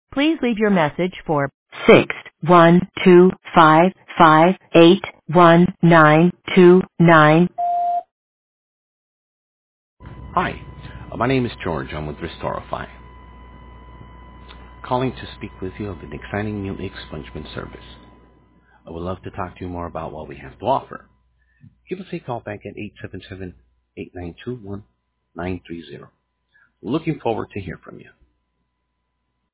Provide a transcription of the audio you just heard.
Please leave your message for 61255811929. Hi, my name is George. I'm with Restorify, calling to speak with you of an exciting new expungement service. I would love to talk to you more about what we have to offer. Give us a call back at 877-892-1930. Looking forward to hear from you.